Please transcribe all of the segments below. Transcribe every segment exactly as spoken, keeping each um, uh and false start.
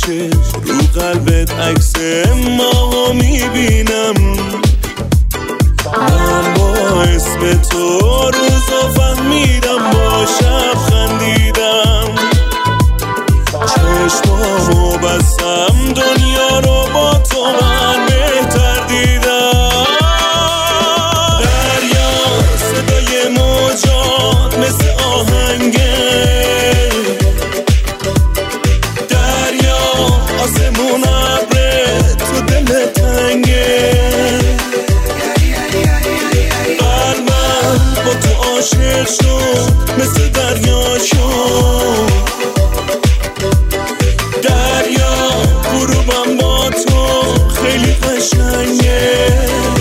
چشم رو قلبت عکس ما میبینم. من با اسم تو روزا فهمیدم، با شب خندیدم، چشمامو بستم، دنیا رو با تو من بهتر دیدم. دریا صدای موجات مثل آهنگه، دریا آسمون ابره تو دل تنگه، قلبم با تو عاشق شد مثل دریا شد، دریا غروبم با تو خیلی قشنگه.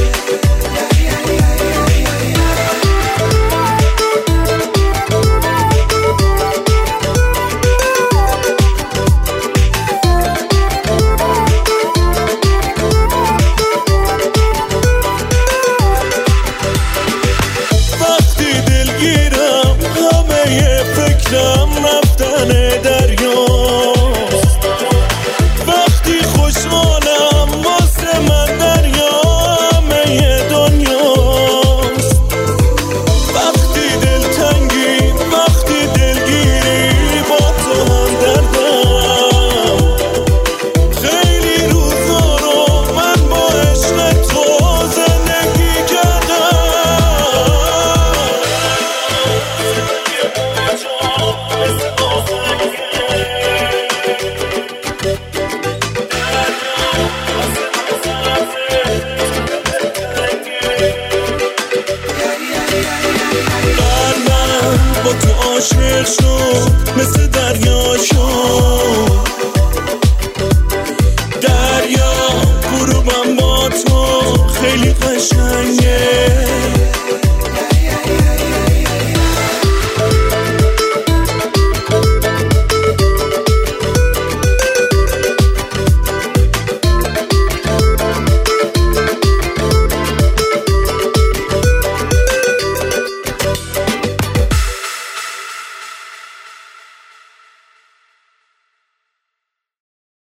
وقتی دلگیرم همه فکرم رفتن دریاست، وقتی خوشحالم واسه من دریا همه دنیاست، وقتی دلتنگی وقتی دلگیری با تو هم دردم، خیلی روزا رو من با عشق تو زندگی کردم. قلبم با تو عاشق شد مثل